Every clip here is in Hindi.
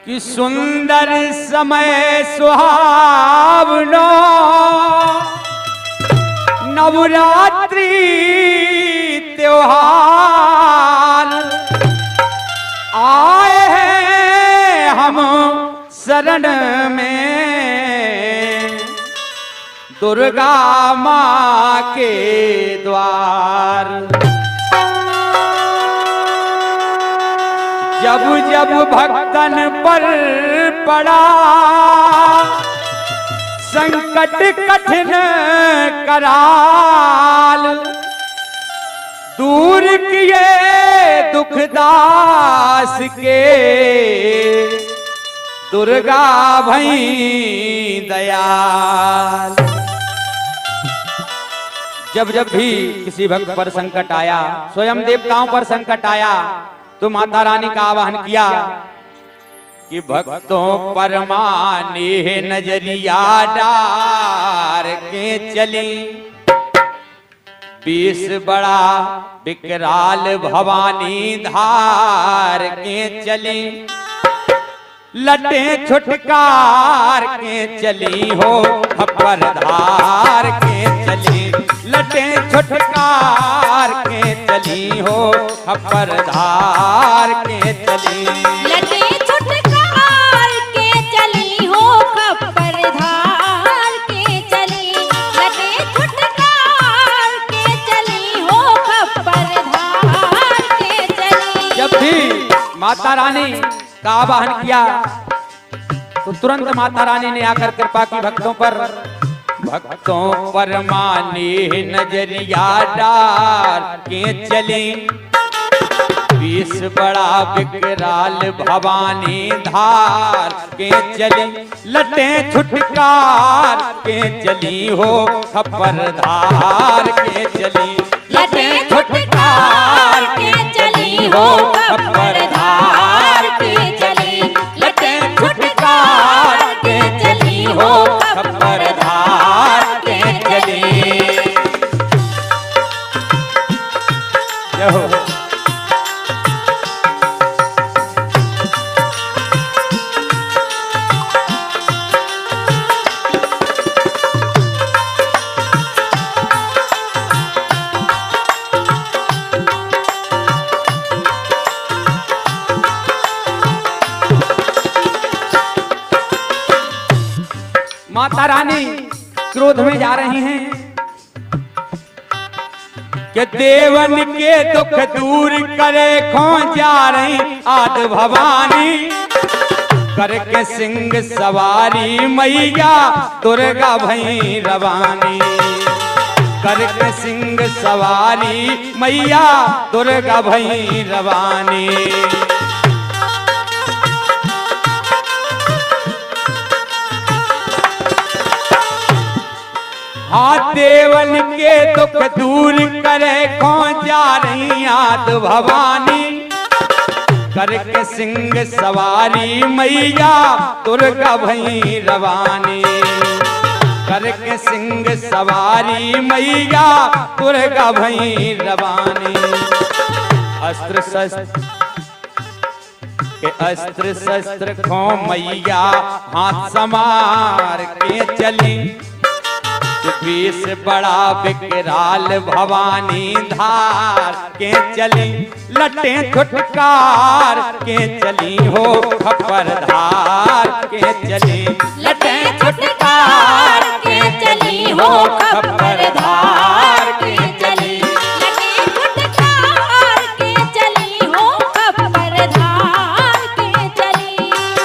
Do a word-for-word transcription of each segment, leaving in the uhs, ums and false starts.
कि सुंदर समय सुहावनो नवरात्रि त्योहार आए हैं हम शरण में दुर्गा माँ के द्वार। जब जब भक्तन पर पड़ा संकट कठिन कराल, दूर किए दुखदास के दुर्गा भई दयाल। जब जब भी किसी भक्त पर संकट आया, स्वयं देवताओं पर संकट आया, तो माता रानी का आवाहन किया कि भक्तों पर माने नजरिया डार के चली, बीस बड़ा विकराल भवानी धार के चली, लटे छुटकार के चली हो खप्पर धार के चली, लटे छुटकार के चली हो खप्पर धार के चली, लटे छुटकार के चली हो खप्पर धार के चली, लटे छुटकार के चली हो खप्पर धार के चली। जब भी माता रानी का आवाहन किया तो तुरंत माता रानी ने आकर कृपा की भक्तों पर। भक्तों पर माने नजरिया डार के चली, बीस बड़ा विकराल भवानी धार के चली, लटे छुटकार के चली हो खप्पर धार के चली, लटे छुटकार के चली हो खप्पर धार के चली, लटे छुटकार के चली हो खप्पर धार के चली। जय हो। माता रानी क्रोध में जा रही हैं कि देवन के दुख दूर करे खो जा रही आद भवानी, करके सिंह सवारी मैया दुर्गा भई रवानी, करके सिंह सवारी मैया दुर्गा भई रवानी। हाँ देवन के दुख दूर करे खो जा रही आद भवानी, करके सिंह सवारी मैया दुर्गा भई रवानी, करके सिंह सवारी मैया दुर्गा भई रवानी। अस्त्र शस्त्र के अस्त्र शस्त्र खो मैया हाथ समार के चली, बीस बड़ा विकराल भवानी धार के चली, लटे छुटकार के चली हो खप्पर धार के चली, लटे छुटकार के चली हो खप्पर धार के चली, लटे छुटकार के चली हो खप्पर धार के चली।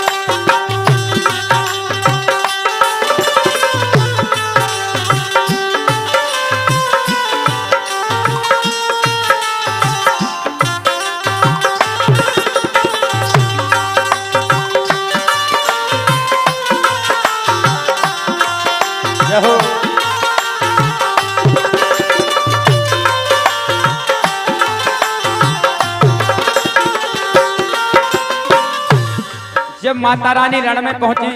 हो। जब माता रानी रण में पहुंची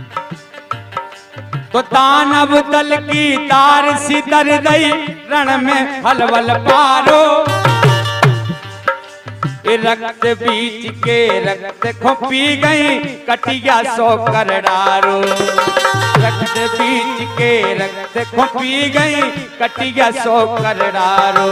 तो दानव दल की तार सितर दई रण में हलवल पारो, ये रक्त बीच के रक्त को पी गई कटिया सो कर डारो। रक्त बीच के रक्त को पी गई कटिया सो कर डारो।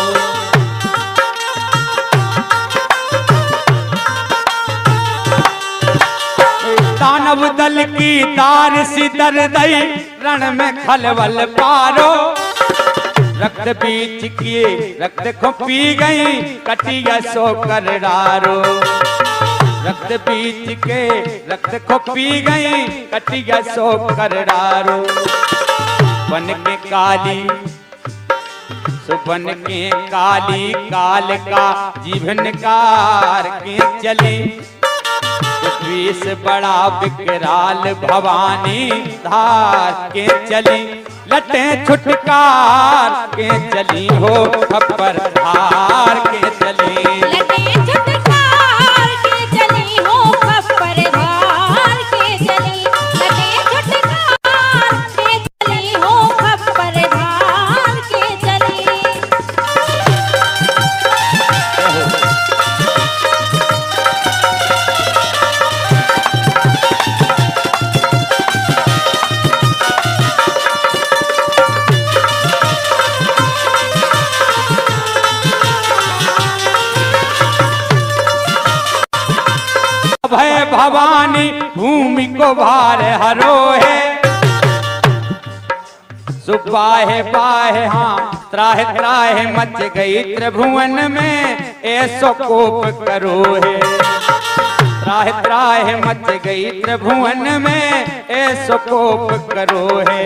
दानव दल की तार सी दर दई रण में खलबल पारो। रक्त बीच किए रक्त को पी गई कटिया सो कर डारो। रक्त बीच के रक्त को पी गई कटिया सो कर डारो। बन के काली सुबन के काली काल का जीवन कार के चली। विष बड़ा विकराल भवानी धार के चली। लटे छुटकार के चली हो खप्पर धार के चली। लटे छुटकार के चली हो खप्पर धार के चली। लटे छुटकार के चली हो खप्पर धार के चली। भय भवानी भूमि को भार हरो है। सुबाहे बाहे हाँ त्राहे त्राहे मच गई त्रिभुवन में ऐसो कोप करो है। त्राहे त्राहे मच गई त्रिभुवन में ऐसो कोप करो है।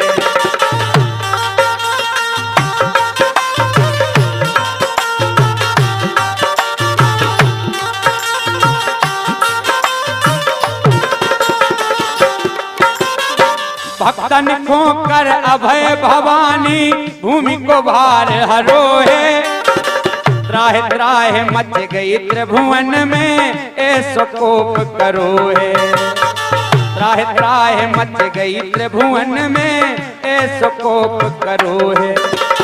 भक्तन को कर अभय भवानी भूमि को भार हरो है। त्राहे त्राहे मच गई त्रिभुवन में ऐसो कोप करो है। त्राहे त्राहे मच गई त्रिभुवन में ऐसो कोप करो है।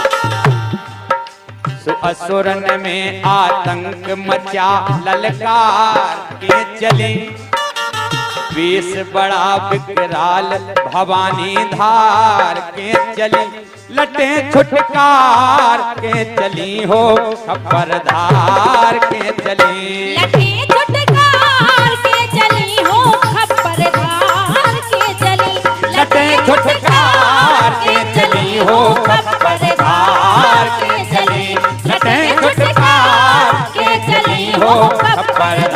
असुरन में आतंक मचा ललकार के चली। विष बड़ा विकराल भवानी धार के चली। लटे छुटकार के चली हो खप्पर धार के चली। लटे छुटकार के चली हो खप्पर धार के चली। लटे छुटकार के चली हो खप्पर धार के चली। लटे छुटकार के चली हो खप्पर